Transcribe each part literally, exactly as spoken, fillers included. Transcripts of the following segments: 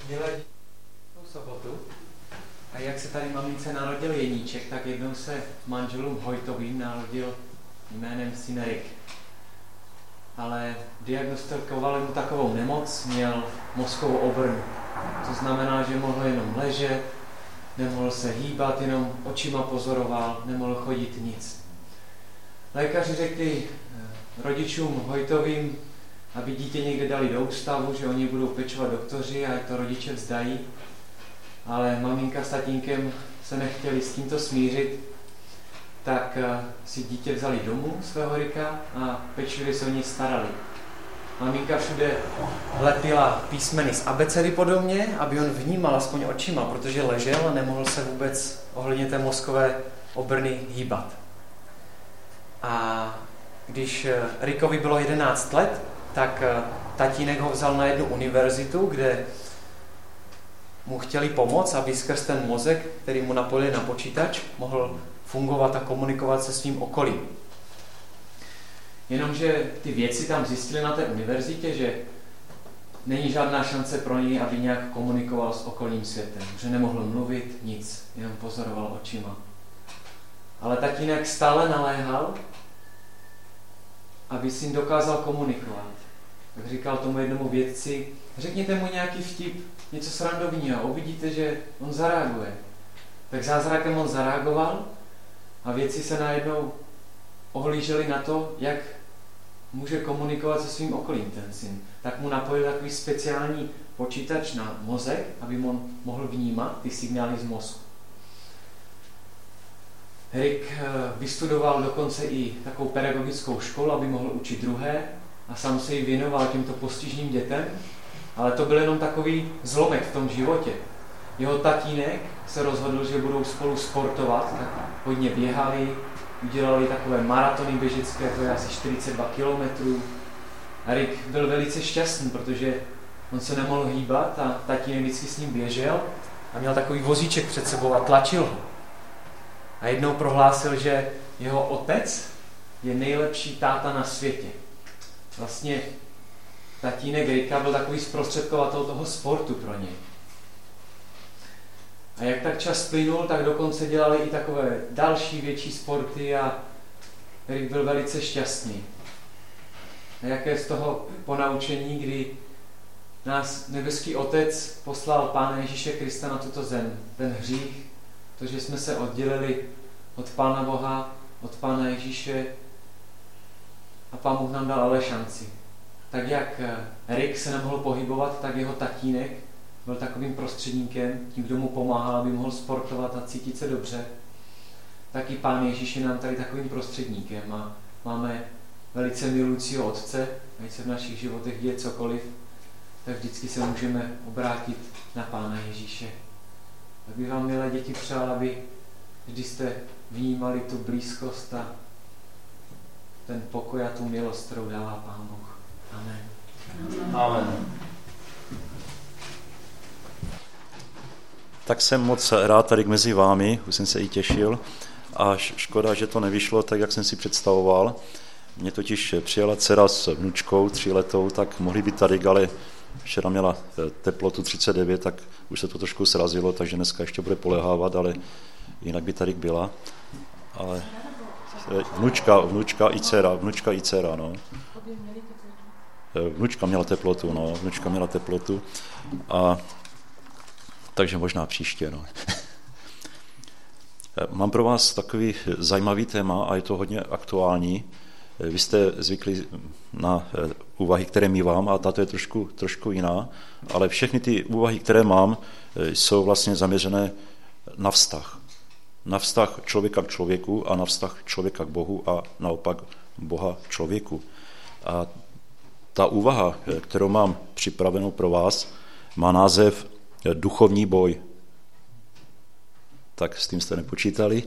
Měla sobotu a jak se tady mamince narodil Jeníček, tak jednou se manželům Hojtovým narodil jménem syn Erik. Ale diagnostikovali mu takovou nemoc, měl mozkovou obrnu. To znamená, že mohl jenom ležet, nemohl se hýbat, jenom očima pozoroval, nemohl chodit nic. Lékaři řekli rodičům Hojtovým, aby dítě někde dali do ústavu, že oni budou pečovat doktoři a jak to rodiče vzdají. Ale maminka s tatínkem se nechtěli s tímto smířit, tak si dítě vzali domů svého Rika a pečlivě se o něj starali. Maminka všude lepila písmeny z abecedy podobně, aby on vnímal aspoň očima, protože ležel a nemohl se vůbec ohledně té mozkové obrny hýbat. A když Rikovi bylo jedenáct let, tak tatínek ho vzal na jednu univerzitu, kde mu chtěli pomoct, aby skrz ten mozek, který mu napojili na počítač, mohl fungovat a komunikovat se svým okolím. Jenomže ty věci tam zjistili na té univerzitě, že není žádná šance pro něj, aby nějak komunikoval s okolním světem, že nemohl mluvit, nic, jenom pozoroval očima. Ale tatínek stále naléhal, aby syn dokázal komunikovat. Tak říkal tomu jednomu vědci, řekněte mu nějaký vtip, něco srandovního, uvidíte, že on zareaguje. Tak zázrakem on zareagoval a vědci se najednou ohlíželi na to, jak může komunikovat se svým okolím ten syn. Tak mu napojil takový speciální počítač na mozek, aby on mohl vnímat ty signály z mozku. Erik vystudoval dokonce i takovou pedagogickou školu, aby mohl učit druhé a sám se jí věnoval těmto postižným dětem, ale to byl jenom takový zlomek v tom životě. Jeho tatínek se rozhodl, že budou spolu sportovat, tak hodně běhali, udělali takové maratony běžecké, to je asi čtyřicet dva kilometrů. Erik byl velice šťastný, protože on se nemohl hýbat a tatínek vždycky s ním běžel a měl takový vozíček před sebou a tlačil ho. A jednou prohlásil, že jeho otec je nejlepší táta na světě. Vlastně tatínek Rika byl takový zprostředkovatel toho sportu pro něj. A jak tak čas plynul, tak dokonce dělali i takové další větší sporty a Erik byl velice šťastný. A jaké z toho ponaučení, kdy nás nebeský Otec poslal Pána Ježíše Krista na tuto zem, ten hřích, to, že jsme se oddělili od Pána Boha, od Pána Ježíše a Pán Bůh nám dal ale šanci. Tak jak Erik se nemohl pohybovat, tak jeho tatínek byl takovým prostředníkem, tím, kdo mu pomáhal, aby mohl sportovat a cítit se dobře. Tak i Pán Ježíš je nám tady takovým prostředníkem a máme velice milujícího Otce, ať se v našich životech děje cokoliv, tak vždycky se můžeme obrátit na Pána Ježíše. Tak bych vám, milé děti, přál, aby vždy jste vnímali tu blízkost a ten pokoj a tu milost, kterou dává Pán Bůh. Amen. Amen. Tak jsem moc rád tady mezi vámi, už jsem se i těšil a škoda, že to nevyšlo tak, jak jsem si představoval. Mě totiž přijela dcera s vnučkou tříletou, tak mohli být tady, ale včera měla teplotu třicet devět, tak už se to trošku srazilo, takže dneska ještě bude polehávat, ale jinak by tady byla. Ale vnučka, vnučka i dcera, vnučka i dcera, no. Vnučka měla teplotu, no, vnučka měla teplotu a takže možná příště, no. Mám pro vás takový zajímavý téma a je to hodně aktuální. Vy jste zvykli na úvahy, které mívám, a tato je trošku, trošku jiná, ale všechny ty úvahy, které mám, jsou vlastně zaměřené na vztah. Na vztah člověka k člověku a na vztah člověka k Bohu a naopak Boha k člověku. A ta úvaha, kterou mám připravenou pro vás, má název Duchovní boj. Tak s tím jste nepočítali.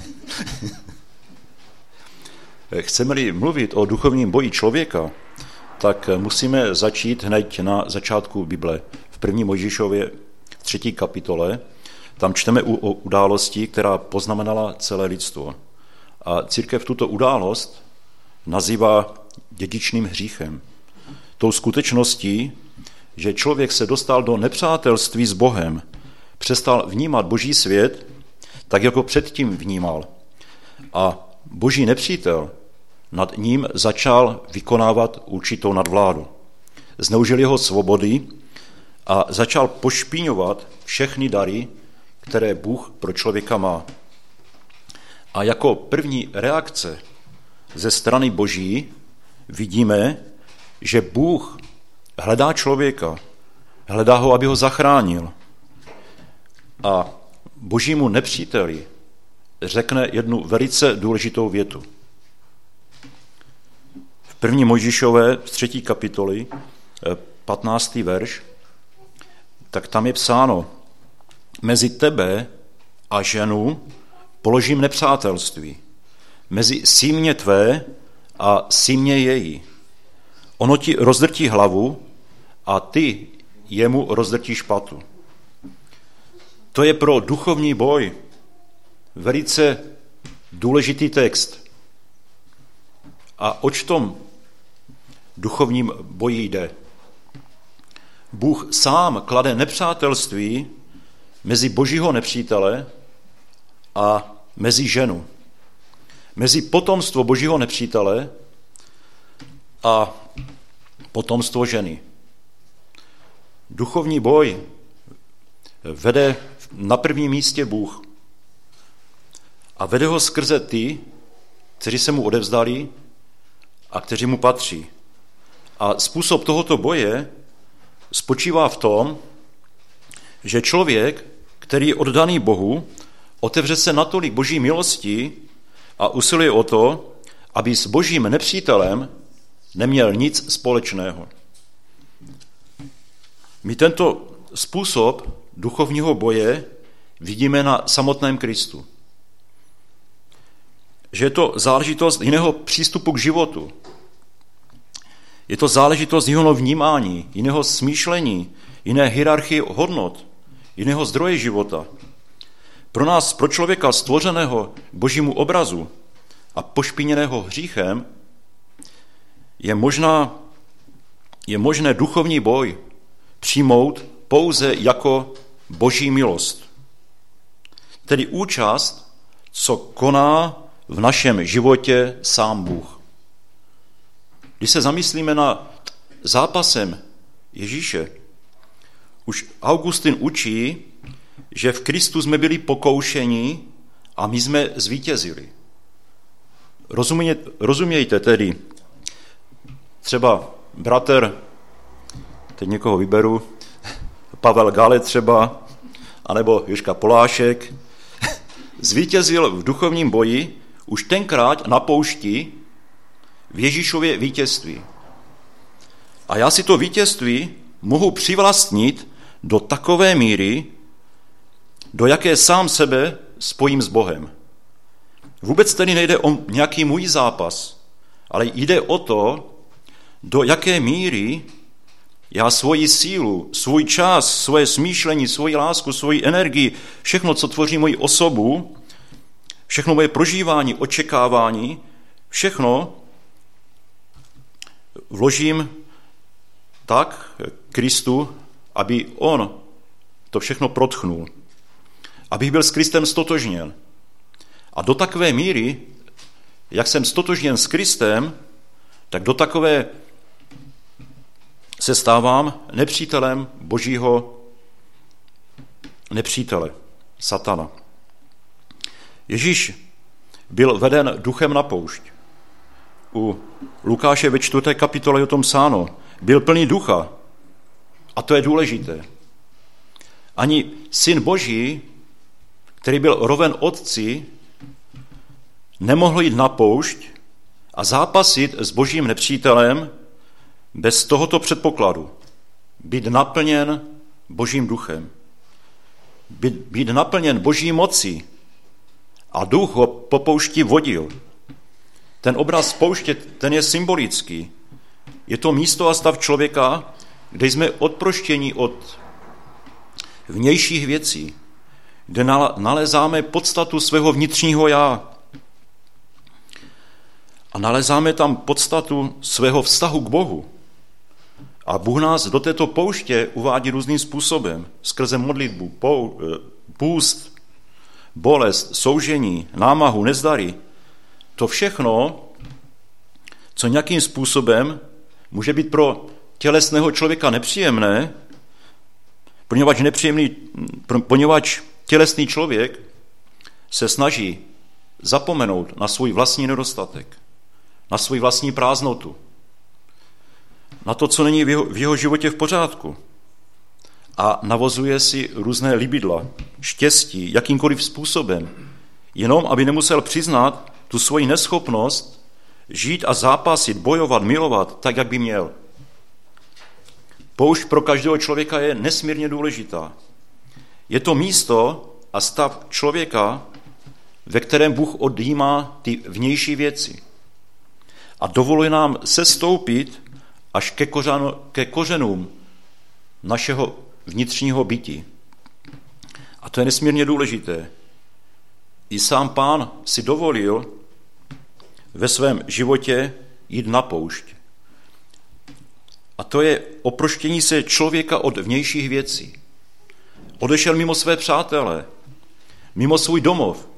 Chceme-li mluvit o duchovním boji člověka, tak musíme začít hned na začátku Bible. V první Mojžíšově třetí kapitole, tam čteme o události, která poznamenala celé lidstvo. A církev tuto událost nazývá dědičným hříchem. Tou skutečností, že člověk se dostal do nepřátelství s Bohem, přestal vnímat boží svět tak, jako předtím vnímal. A boží nepřítel nad ním začal vykonávat určitou nadvládu. Zneužil jeho svobody a začal pošpíňovat všechny dary, které Bůh pro člověka má. A jako první reakce ze strany boží vidíme, že Bůh hledá člověka, hledá ho, aby ho zachránil. A božímu nepříteli řekne jednu velice důležitou větu. V první Mojžíšové z třetí kapitoly, patnáctý verš, tak tam je psáno: mezi tebe a ženu položím nepřátelství, mezi símě tvé a símě její. Ono ti rozdrtí hlavu a ty jemu rozdrtíš patu. To je pro duchovní boj velice důležitý text. A oč v tom duchovním boji jde? Bůh sám klade nepřátelství mezi božího nepřítele a mezi ženu. Mezi potomstvo božího nepřítele a potomstvo ženy. Duchovní boj vede na prvním místě Bůh. A vede ho skrze ty, kteří se mu odevzdali a kteří mu patří. A způsob tohoto boje spočívá v tom, že člověk, který je oddaný Bohu, otevře se natolik boží milosti a usiluje o to, aby s božím nepřítelem neměl nic společného. My tento způsob duchovního boje vidíme na samotném Kristu. Že je to záležitost jiného přístupu k životu. Je to záležitost jiného vnímání, jiného smýšlení, jiné hierarchie hodnot, jiného zdroje života. Pro nás, pro člověka stvořeného božímu obrazu a pošpiněného hříchem, je, možná, je možné duchovní boj přijmout pouze jako boží milost. Tedy účast, co koná v našem životě sám Bůh. Když se zamyslíme na zápasem Ježíše, už Augustin učí, že v Kristu jsme byli pokoušeni a my jsme zvítězili. Rozumějte, rozumějte tedy, třeba bratr, teď někoho vyberu, Pavel Gale třeba, anebo Jožka Polášek, zvítězil v duchovním boji už tenkrát na poušti v Ježíšově vítězství. A já si to vítězství mohu přivlastnit do takové míry, do jaké sám sebe spojím s Bohem. Vůbec tedy nejde o nějaký můj zápas, ale jde o to, do jaké míry já svoji sílu, svůj čas, svoje smýšlení, svoji lásku, svoji energii, všechno, co tvoří moji osobu, všechno moje prožívání, očekávání, všechno vložím tak Kristu, aby on to všechno protchnul. Abych byl s Kristem stotožněn. A do takové míry, jak jsem stotožněn s Kristem, tak do takové se stávám nepřítelem božího nepřítele, satana. Ježíš byl veden duchem na poušť. U Lukáše ve čtvrté kapitole je o tom psáno. Byl plný ducha. A to je důležité. Ani syn Boží, který byl roven otci, nemohl jít na poušť a zápasit s božím nepřítelem bez tohoto předpokladu. Být naplněn božím duchem. Být, být naplněn boží mocí. A duch ho po poušti vodil. Ten obraz pouště, ten je symbolický. Je to místo a stav člověka, kde jsme odproštěni od vnějších věcí, kde nalezáme podstatu svého vnitřního já. A nalezáme tam podstatu svého vztahu k Bohu. A Bůh nás do této pouště uvádí různým způsobem. Skrze modlitbu, pou, půst, bolest, soužení, námahu, nezdary. To všechno, co nějakým způsobem může být pro tělesného člověka nepříjemné, poněvadž, nepříjemný, poněvadž tělesný člověk se snaží zapomenout na svůj vlastní nedostatek, na svou vlastní prázdnotu, na to, co není v jeho, v jeho životě v pořádku. A navozuje si různé libidla, štěstí, jakýmkoliv způsobem, jenom aby nemusel přiznat tu svoji neschopnost žít a zápasit, bojovat, milovat, tak, jak by měl. Poušť pro každého člověka je nesmírně důležitá. Je to místo a stav člověka, ve kterém Bůh odjímá ty vnější věci a dovoluje nám sestoupit až ke, kořanu, ke kořenům našeho vnitřního bytí. A to je nesmírně důležité. I sám Pán si dovolil ve svém životě jít na poušť. A to je oproštění se člověka od vnějších věcí. Odešel mimo své přátele, mimo svůj domov.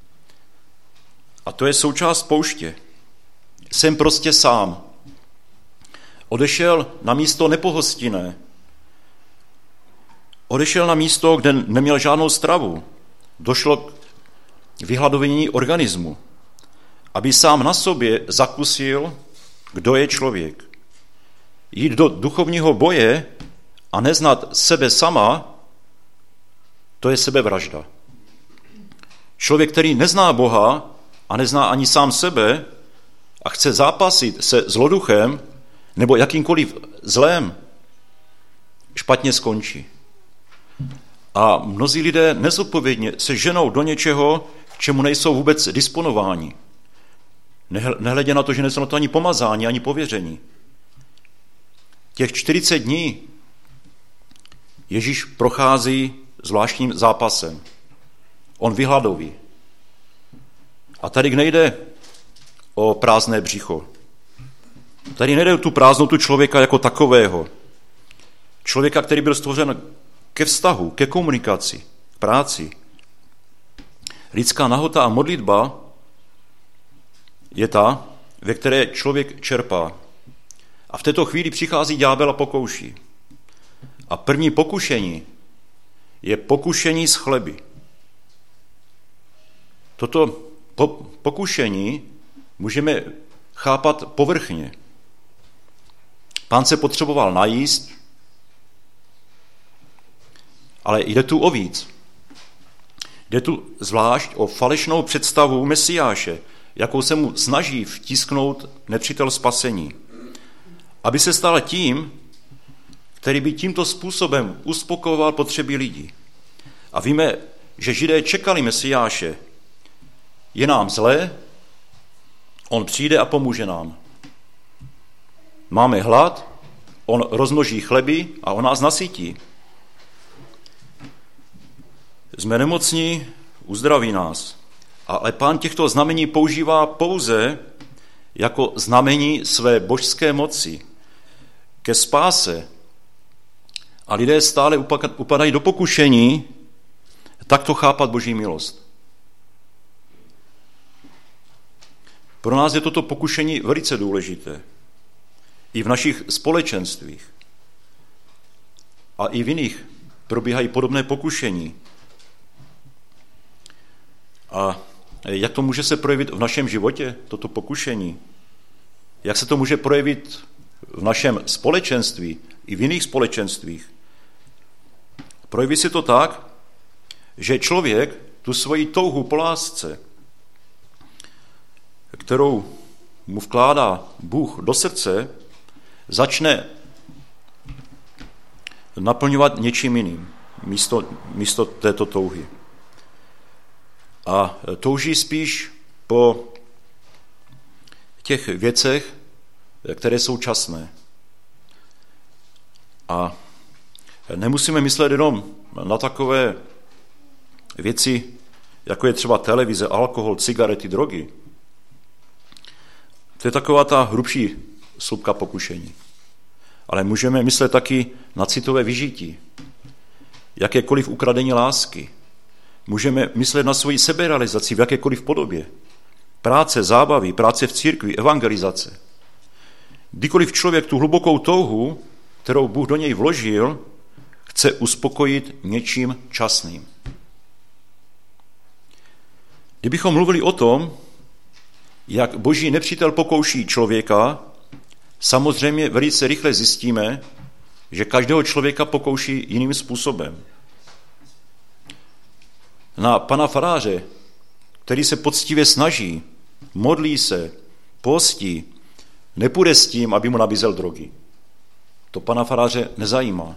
A to je součást pouště. Jsem prostě sám. Odešel na místo nepohostinné. Odešel na místo, kde neměl žádnou stravu. Došlo k vyhladovění organismu, aby sám na sobě zakusil, kdo je člověk. Jít do duchovního boje a neznat sebe sama, to je sebevražda. Člověk, který nezná Boha a nezná ani sám sebe a chce zápasit se zloduchem nebo jakýmkoliv zlém, špatně skončí. A mnozí lidé nezodpovědně se ženou do něčeho, k čemu nejsou vůbec disponováni. Nehledě na to, že nejsou na to ani pomazání, ani pověření. Těch čtyřicet dní Ježíš prochází zvláštním zápasem. On vyhladoví. A tady nejde o prázdné břicho. Tady nejde o tu prázdnotu člověka jako takového. Člověka, který byl stvořen ke vztahu, ke komunikaci, k práci. Lidská nahota a modlitba je ta, ve které člověk čerpá. A v této chvíli přichází ďábel a pokouší. A první pokušení je pokušení z chleby. Toto po- pokušení můžeme chápat povrchně. Pán se potřeboval najíst, ale jde tu o víc. Jde tu zvlášť o falešnou představu Mesiáše, jakou se mu snaží vtisknout nepřítel spasení. Aby se stal tím, který by tímto způsobem uspokojoval potřeby lidí. A víme, že Židé čekali Mesiáše. Je nám zlé, on přijde a pomůže nám. Máme hlad, on rozmnoží chleby a on nás nasytí. Jsme nemocní, uzdraví nás. Ale Pán těchto znamení používá pouze jako znamení své božské moci ke spáse. A lidé stále upadají do pokušení takto chápat Boží milost. Pro nás je toto pokušení velice důležité. I v našich společenstvích. A i v jiných probíhají podobné pokušení. A jak to může se projevit v našem životě, toto pokušení? Jak se to může projevit v našem společenství i v jiných společenstvích? Projeví se to tak, že člověk tu svoji touhu po lásce, kterou mu vkládá Bůh do srdce, začne naplňovat něčím jiným místo, místo této touhy. A touží spíš po těch věcech, které jsou časné. A nemusíme myslet jenom na takové věci, jako je třeba televize, alkohol, cigarety, drogy. To je taková ta hrubší slupka pokušení. ale můžeme myslet taky na citové vyžití, jakékoliv ukradení lásky. Můžeme myslet na svoji seberealizaci v jakékoliv podobě. Práce, zábavy, práce v církvi, evangelizace. Kdykoliv člověk tu hlubokou touhu, kterou Bůh do něj vložil, chce uspokojit něčím časným. Kdybychom mluvili o tom, jak boží nepřítel pokouší člověka, samozřejmě velice rychle zjistíme, že každého člověka pokouší jiným způsobem. Na pana faráře, který se poctivě snaží, modlí se, postí, nepůjde s tím, aby mu nabízel drogy. To pana faráře nezajímá.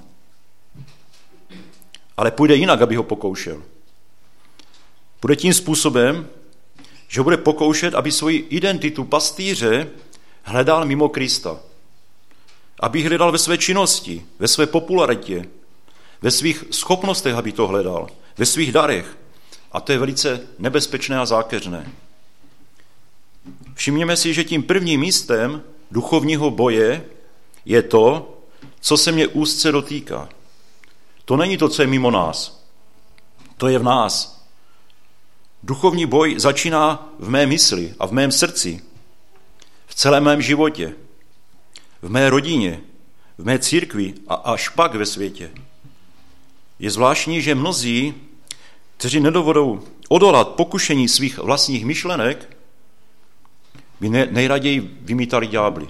Ale půjde jinak, aby ho pokoušel. Půjde tím způsobem, že ho bude pokoušet, aby svoji identitu pastýře hledal mimo Krista. Aby hledal ve své činnosti, ve své popularitě, ve svých schopnostech, aby to hledal, ve svých darech. A to je velice nebezpečné a zákeřné. Všimněme si, že tím prvním místem duchovního boje je to, co se mě úzce dotýká. To není to, co je mimo nás. To je v nás. Duchovní boj začíná v mé mysli a v mém srdci, v celém mém životě, v mé rodině, v mé církvi a až pak ve světě. Je zvláštní, že mnozí, kteří nedovodou odolat pokušení svých vlastních myšlenek, by nejraději vymítali ďábly.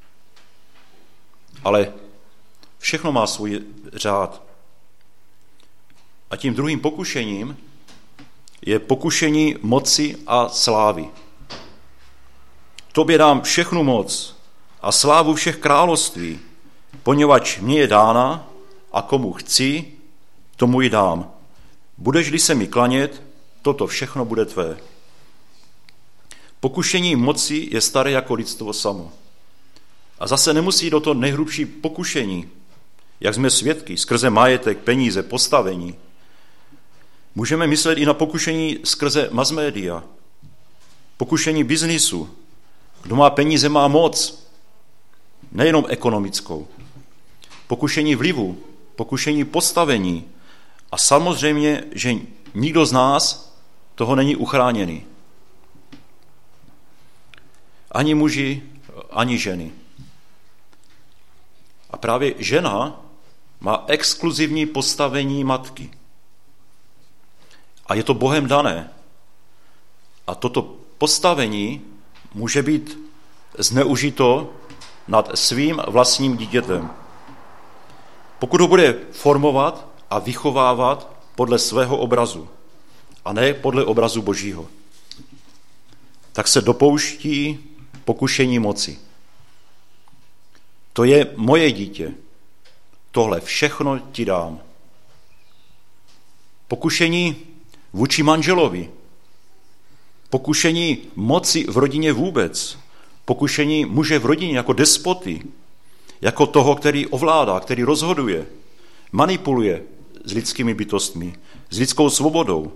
Ale všechno má svůj řád. A tím druhým pokušením je pokušení moci a slávy. Tobě dám všechnu moc a slávu všech království, poněvadž mně je dána a komu chci, tomu ji dám. Budeš-li se mi klanět, toto všechno bude tvé. Pokušení moci je staré jako lidstvo samo. A zase nemusí do toho nejhrubší pokušení, jak jsme svědky, skrze majetek, peníze, postavení. Můžeme myslet i na pokušení skrze masmédia, pokušení biznisu. Kdo má peníze, má moc, nejenom ekonomickou. Pokušení vlivu, pokušení postavení. A samozřejmě, že nikdo z nás toho není uchráněný. Ani muži, ani ženy. A právě žena má exkluzivní postavení matky. A je to Bohem dané. A toto postavení může být zneužito nad svým vlastním dítětem. Pokud ho bude formovat a vychovávat podle svého obrazu a ne podle obrazu Božího, tak se dopouští pokušení moci. To je moje dítě. Tohle všechno ti dám. Pokušení vůči manželovi. Pokušení moci v rodině vůbec. Pokušení muže v rodině jako despoty. Jako toho, který ovládá, který rozhoduje. Manipuluje s lidskými bytostmi. S lidskou svobodou.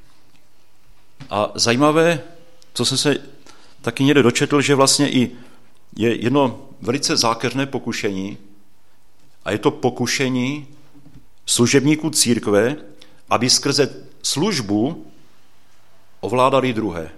A zajímavé, co jsem se taky někde dočetl, že vlastně i je jedno velice zákeřné pokušení a je to pokušení služebníků církve, aby skrze službu ovládali druhé.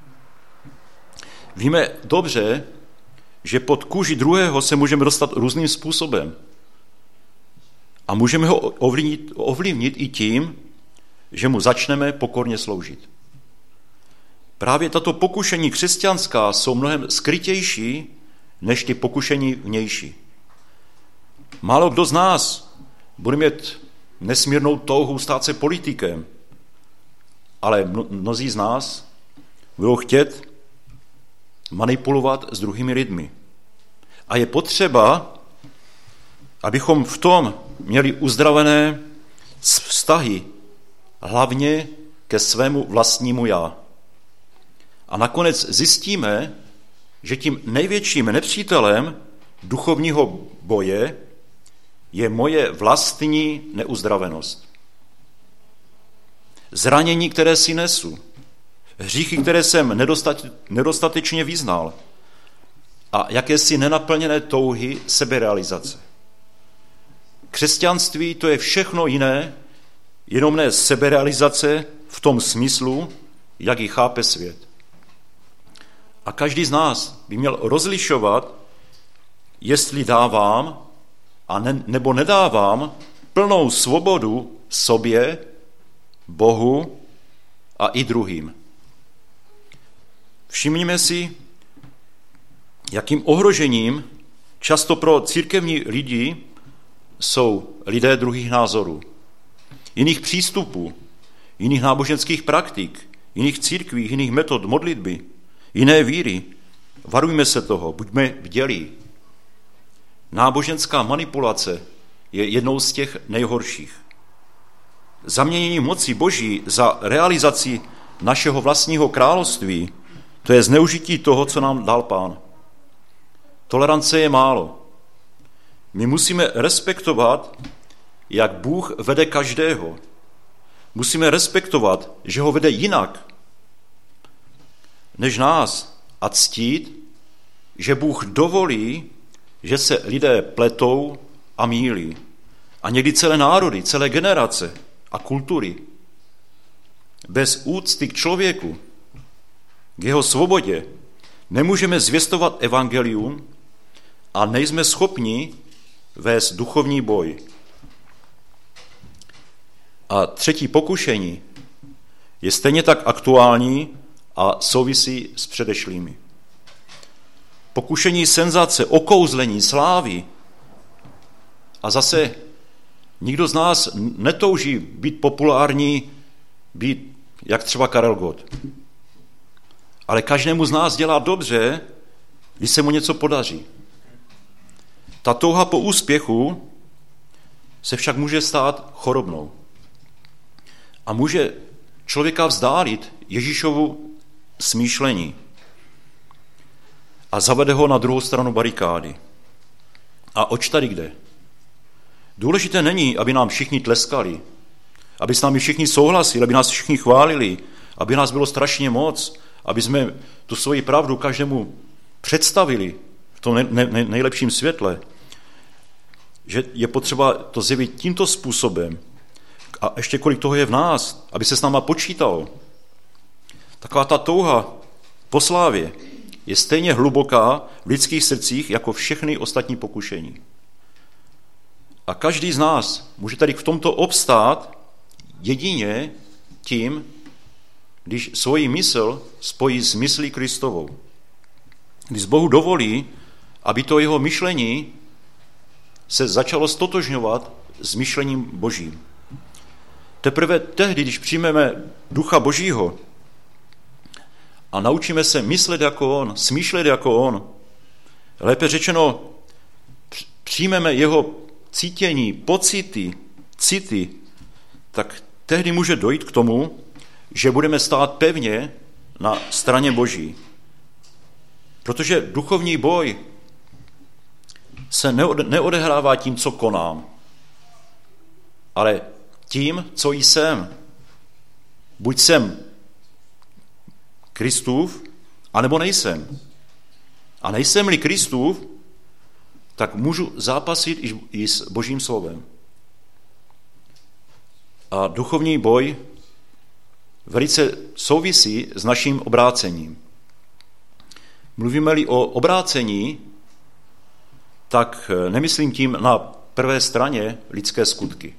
Víme dobře, že pod kůži druhého se můžeme dostat různým způsobem. A můžeme ho ovlivnit, ovlivnit i tím, že mu začneme pokorně sloužit. Právě tato pokušení křesťanská jsou mnohem skrytější než ty pokušení vnější. Málo kdo z nás bude mít nesmírnou touhu stát se politikem, ale mnozí z nás budou chtět manipulovat s druhými lidmi. A je potřeba, abychom v tom měli uzdravené vztahy, hlavně ke svému vlastnímu já. A nakonec zjistíme, že tím největším nepřítelem duchovního boje je moje vlastní neuzdravenost. Zranění, které si nesu, hříchy, které jsem nedostatečně vyznal a jakési nenaplněné touhy seberealizace. křesťanství to je všechno jiné, jenom ne seberealizace v tom smyslu, jak ji chápe svět. A každý z nás by měl rozlišovat, jestli dávám a ne, nebo nedávám plnou svobodu sobě, Bohu a i druhým. Všimněme si, jakým ohrožením často pro církevní lidi jsou lidé druhých názorů, jiných přístupů, jiných náboženských praktik, jiných církví, jiných metod modlitby, jiné víry. Varujme se toho, buďme bdělí. Náboženská manipulace je jednou z těch nejhorších. Zaměnění moci Boží za realizaci našeho vlastního království, to je zneužití toho, co nám dal Pán. Tolerance je málo. My musíme respektovat, jak Bůh vede každého. Musíme respektovat, že ho vede jinak než nás a ctít, že Bůh dovolí, že se lidé pletou a mýlí. A někdy celé národy, celé generace a kultury. Bez úcty k člověku, k jeho svobodě, nemůžeme zvěstovat evangelium a nejsme schopni vést duchovní boj. A třetí pokušení je stejně tak aktuální a souvisí s předešlými. Pokušení senzace, okouzlení, slávy. A zase nikdo z nás netouží být populární, být jak třeba Karel Gott. Ale každému z nás dělá dobře, když se mu něco podaří. Ta touha po úspěchu se však může stát chorobnou. A může člověka vzdálit Ježíšovu smýšlení a zavede ho na druhou stranu barikády. A oč tady kde? Důležité není, aby nám všichni tleskali, aby s námi všichni souhlasili, aby nás všichni chválili, aby nás bylo strašně moc, aby jsme tu svoji pravdu každému představili v tom ne- ne- nejlepším světle. Že je potřeba to zjevit tímto způsobem. A ještě kolik toho je v nás, aby se s náma počítalo. Taková ta touha po slávě je stejně hluboká v lidských srdcích jako všechny ostatní pokušení. A každý z nás může tady v tomto obstát jedině tím, když svoji mysl spojí s myslí Kristovou. Když Bohu dovolí, aby to jeho myšlení se začalo stotožňovat s myšlením Božím. Teprve tehdy, když přijmeme Ducha Božího a naučíme se myslet jako on, smýšlet jako on, lépe řečeno, přijmeme jeho cítění, pocity, city, tak tehdy může dojít k tomu, že budeme stát pevně na straně Boží. Protože duchovní boj se neodehrává tím, co konám, ale tím, co jsem. Buď jsem Kristův, anebo nejsem. A nejsem-li Kristův, tak můžu zápasit i s Božím slovem. A duchovní boj velice souvisí s naším obrácením. Mluvíme-li o obrácení, tak nemyslím tím na prvé straně lidské skutky.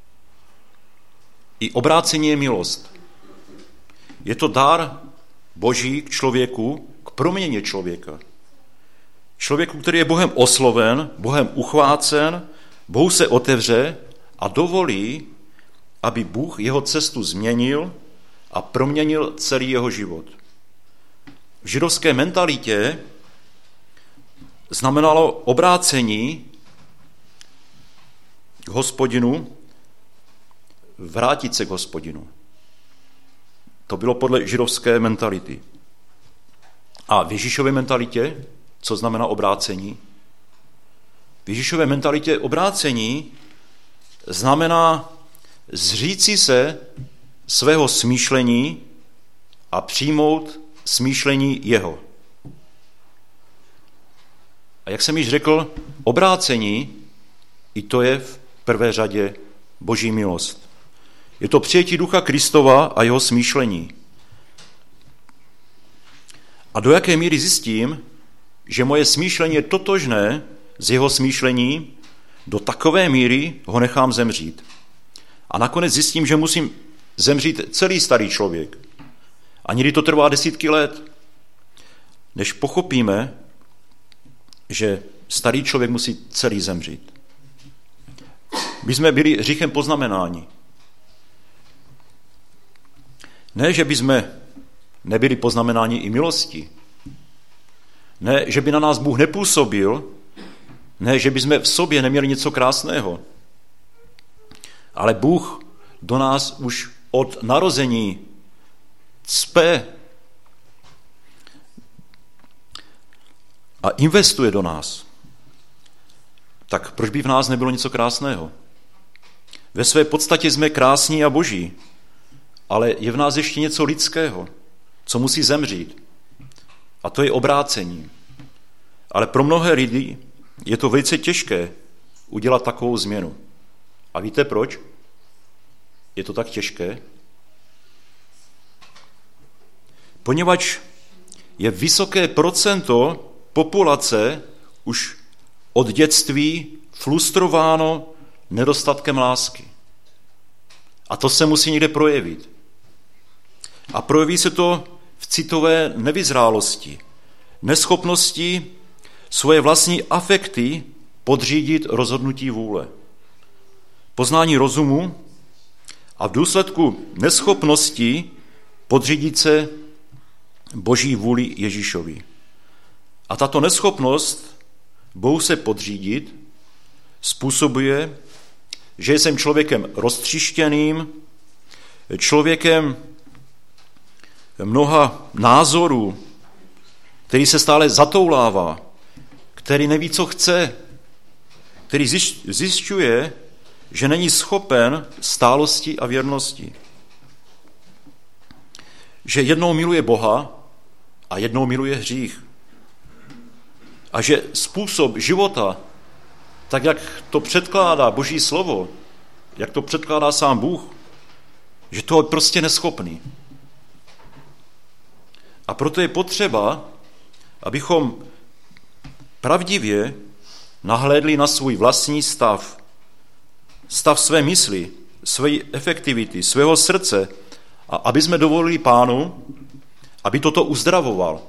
I obrácení je milost. Je to dar Boží k člověku, k proměně člověka. Člověku, který je Bohem osloven, Bohem uchvácen, Bohu se otevře a dovolí, aby Bůh jeho cestu změnil a proměnil celý jeho život. V židovské mentalitě znamenalo obrácení k Hospodinu, vrátit se k Hospodinu. To bylo podle židovské mentality. A v Ježíšově mentalitě, co znamená obrácení? V Ježíšové mentalitě obrácení znamená zříci se svého smýšlení a přijmout smýšlení jeho. A jak jsem již řekl, obrácení, i to je v prvé řadě Boží milost. Je to přijetí Ducha Kristova a jeho smýšlení. A do jaké míry zjistím, že moje smýšlení je totožné s jeho smýšlením, do takové míry ho nechám zemřít. A nakonec zjistím, že musím zemřít celý starý člověk. A někdy to trvá desítky let, než pochopíme, že starý člověk musí celý zemřít. My jsme byli hříchem poznamenáni. Ne, že by jsme nebyli poznamenáni i milostí. Ne, že by na nás Bůh nepůsobil. Ne, že by jsme v sobě neměli něco krásného. Ale Bůh do nás už od narození cpe a investuje do nás. Tak proč by v nás nebylo něco krásného? Ve své podstatě jsme krásní a boží, ale je v nás ještě něco lidského, co musí zemřít. A to je obrácení. Ale pro mnohé lidi je to velice těžké udělat takovou změnu. A víte proč? Je to tak těžké? Poněvadž je vysoké procento populace už od dětství frustrováno nedostatkem lásky. A to se musí někde projevit. A projeví se to v citové nevyzrálosti, neschopnosti svoje vlastní afekty podřídit rozhodnutí vůle. Poznání rozumu a v důsledku neschopnosti podřídit se Boží vůli Ježíšovi. A tato neschopnost Bohu se podřídit způsobuje, že jsem člověkem roztříštěným, člověkem mnoha názorů, který se stále zatoulává, který neví, co chce, který zjišťuje, že není schopen stálosti a věrnosti. Že jednou miluje Boha a jednou miluje hřích. A že způsob života, tak jak to předkládá Boží slovo, jak to předkládá sám Bůh, že to je prostě neschopný. A proto je potřeba, abychom pravdivě nahlédli na svůj vlastní stav, stav své mysli, své efektivity, svého srdce, a aby jsme dovolili Pánu, aby toto uzdravoval.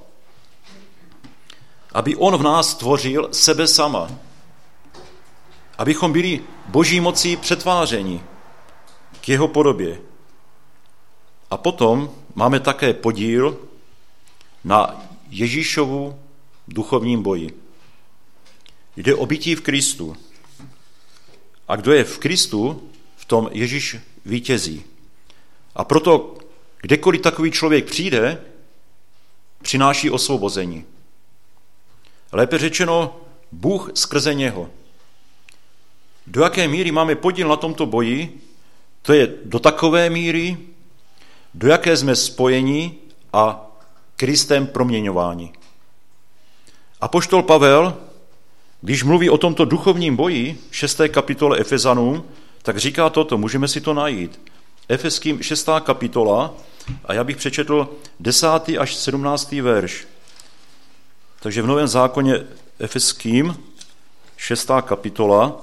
Aby on v nás tvořil sebe sama. Abychom byli Boží mocí přetvářeni k jeho podobě. A potom máme také podíl na Ježíšovu duchovním boji. Jde o bytí v Kristu. A kdo je v Kristu, v tom Ježíš vítězí. A proto kdekoliv takový člověk přijde, přináší osvobození. Lépe řečeno, Bůh skrze něho. Do jaké míry máme podíl na tomto boji, to je do takové míry, do jaké jsme spojeni a Kristem proměňováni. Apoštol Pavel, když mluví o tomto duchovním boji v šesté kapitole Efezanům, tak říká toto, můžeme si to najít. Efeským šestá kapitola a já bych přečetl desátý až sedmnáctý verš. Takže v Novém zákoně Efeským šestá kapitola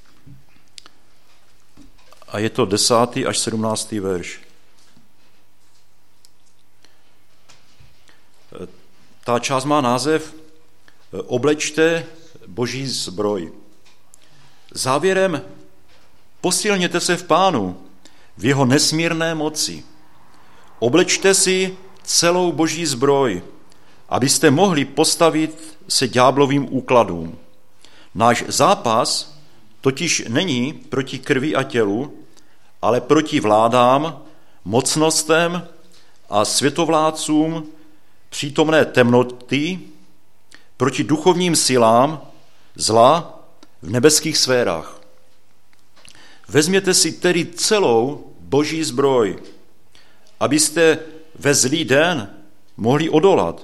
a je to desátý až sedmnáctý verš. Ta část má název Oblečte Boží zbroj. Závěrem posilněte se v Pánu, v jeho nesmírné moci. Oblečte si celou Boží zbroj, abyste mohli postavit se ďáblovým úkladům. Náš zápas totiž není proti krvi a tělu, ale proti vládám, mocnostem a světovládcům přítomné temnoty, proti duchovním silám zla v nebeských sférách. Vezměte si tedy celou Boží zbroj, abyste ve zlý den mohli odolat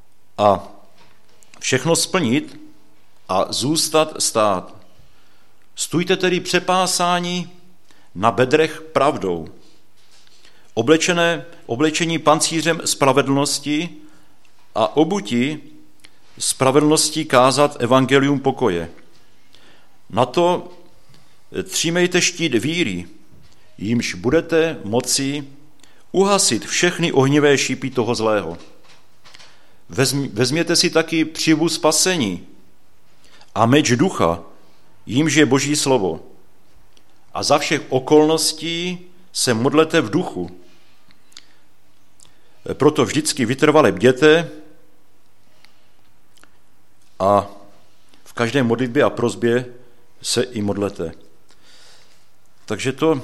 a všechno splnit a zůstat stát. Stůjte tedy přepásáni na bedrech pravdou, oblečené, oblečení pancířem spravedlnosti a obuti spravedlností kázat evangelium pokoje. Na to třímejte štít víry, jímž budete moci uhasit všechny ohnivé šípy toho zlého. Vezměte si taky přivu spasení a meč ducha, jímž je Boží slovo. A za všech okolností se modlete v duchu. Proto vždycky vytrvale bděte a v každé modlitbě a prosbě se i modlete. Takže to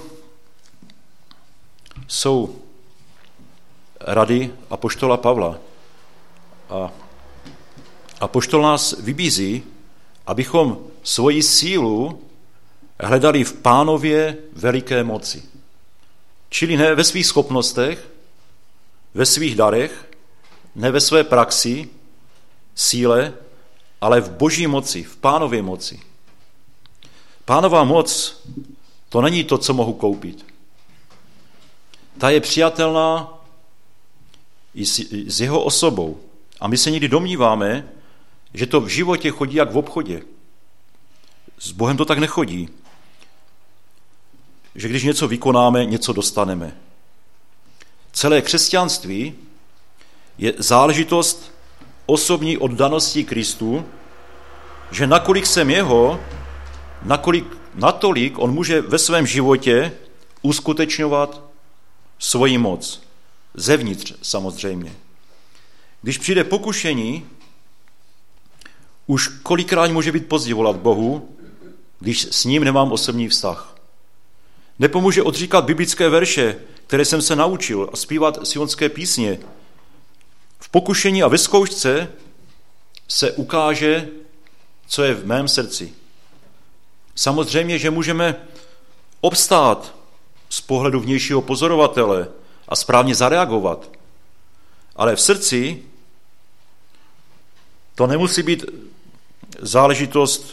jsou rady apoštola Pavla. A apoštol nás vybízí, abychom svoji sílu hledali v Pánově veliké moci. Čili ne ve svých schopnostech, ve svých darech, ne ve své praxi, síle, ale v Boží moci, v Pánově moci. Pánová moc, to není to, co mohu koupit. Ta je přijatelná i s jeho osobou. A my se někdy domníváme, že to v životě chodí jak v obchodě. S Bohem to tak nechodí. Že když něco vykonáme, něco dostaneme. Celé křesťanství je záležitost osobní oddanosti Kristu, že nakolik jsem jeho, nakolik, natolik on může ve svém životě uskutečňovat svoji moc. Zevnitř samozřejmě. Když přijde pokušení, už kolikrát může být pozdě volat Bohu, když s ním nemám osobní vztah. Nepomůže odříkat biblické verše, které jsem se naučil, a zpívat sionské písně. V pokušení a ve zkoušce se ukáže, co je v mém srdci. Samozřejmě, že můžeme obstát z pohledu vnějšího pozorovatele a správně zareagovat. Ale v srdci to nemusí být záležitost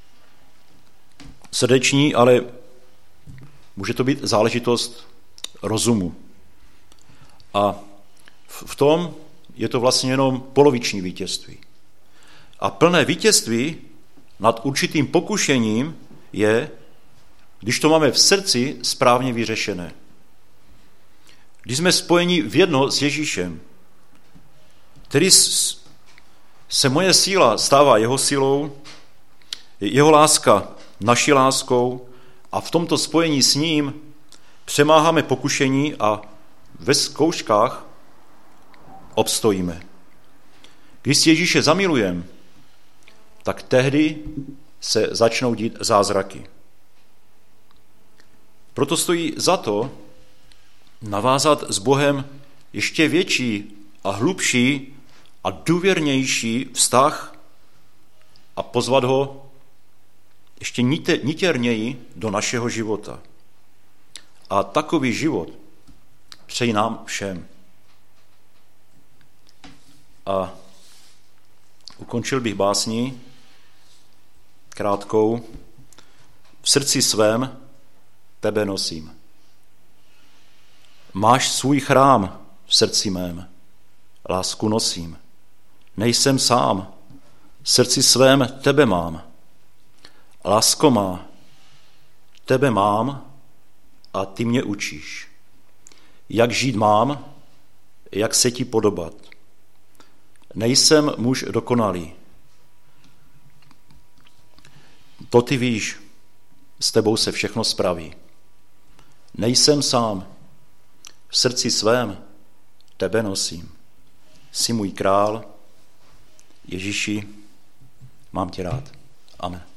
srdeční, ale může to být záležitost rozumu. A v tom je to vlastně jenom poloviční vítězství. A plné vítězství nad určitým pokušením je, když to máme v srdci správně vyřešené. Když jsme spojeni v jedno s Ježíšem, který se moje síla stává jeho silou, jeho láska naší láskou a v tomto spojení s ním přemáháme pokušení a ve zkouškách obstojíme. Když si Ježíše zamilujeme, tak tehdy se začnou dít zázraky. Proto stojí za to navázat s Bohem ještě větší a hlubší a důvěrnější vztah a pozvat ho ještě nitěrněji do našeho života. A takový život přeji nám všem. A ukončil bych básní krátkou. V srdci svém tebe nosím. Máš svůj chrám v srdci mém. Lásku nosím. Nejsem sám. V srdci svém tebe mám. Lásko má. Tebe mám a ty mě učíš. Jak žít mám, jak se ti podobat. Nejsem muž dokonalý. To ty víš, s tebou se všechno spraví. Nejsem sám, v srdci svém tebe nosím. Jsi můj král, Ježíši, mám tě rád. Amen.